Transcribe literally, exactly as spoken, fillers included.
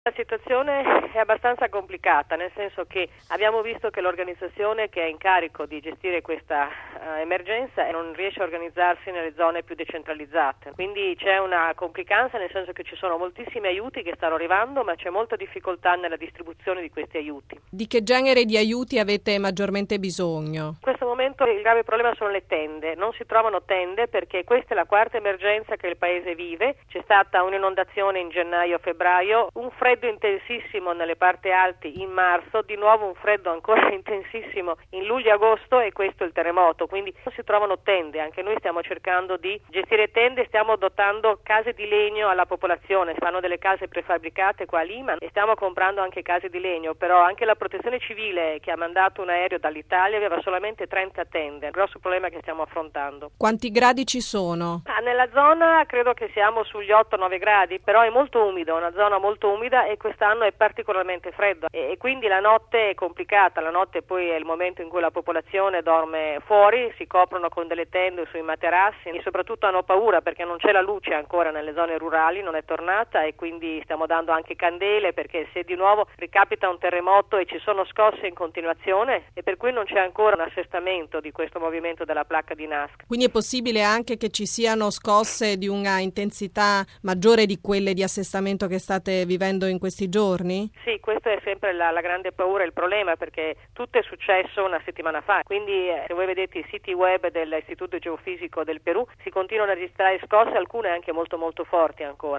La situazione è abbastanza complicata, nel senso che abbiamo visto che l'organizzazione che è in carico di gestire questa uh, emergenza non riesce a organizzarsi nelle zone più decentralizzate, quindi c'è una complicanza nel senso che ci sono moltissimi aiuti che stanno arrivando, ma c'è molta difficoltà nella distribuzione di questi aiuti. Di che genere di aiuti avete maggiormente bisogno? In questo momento il grave problema sono le tende, non si trovano tende perché questa è la quarta emergenza che il paese vive, c'è stata un'inondazione in gennaio-febbraio, un freddo intensissimo nelle parti alti in marzo, di nuovo un freddo ancora intensissimo in luglio-agosto e questo è il terremoto, quindi non si trovano tende, anche noi stiamo cercando di gestire tende, stiamo dotando case di legno alla popolazione, si fanno delle case prefabbricate qua a Lima e stiamo comprando anche case di legno, però anche la protezione civile che ha mandato un aereo dall'Italia aveva solamente trenta tende, il grosso problema che stiamo affrontando. Quanti gradi ci sono? Ah, nella zona credo che siamo sugli otto nove gradi, però è molto umido, una zona molto umida e quest'anno è particolarmente freddo e quindi la notte è complicata, la notte poi è il momento in cui la popolazione dorme fuori, si coprono con delle tende sui materassi e soprattutto hanno paura perché non c'è la luce ancora nelle zone rurali, non è tornata e quindi stiamo dando anche candele perché se di nuovo ricapita un terremoto e ci sono scosse in continuazione e per cui non c'è ancora un assestamento di questo movimento della placca di Nazca. Quindi è possibile anche che ci siano scosse di una intensità maggiore di quelle di assestamento che state vivendo in questi giorni? Sì, questa è sempre la, la grande paura e il problema perché tutto è successo una settimana fa, quindi eh, se voi vedete i siti web dell'Istituto Geofisico del Perù si continuano a registrare scosse, alcune anche molto molto forti ancora.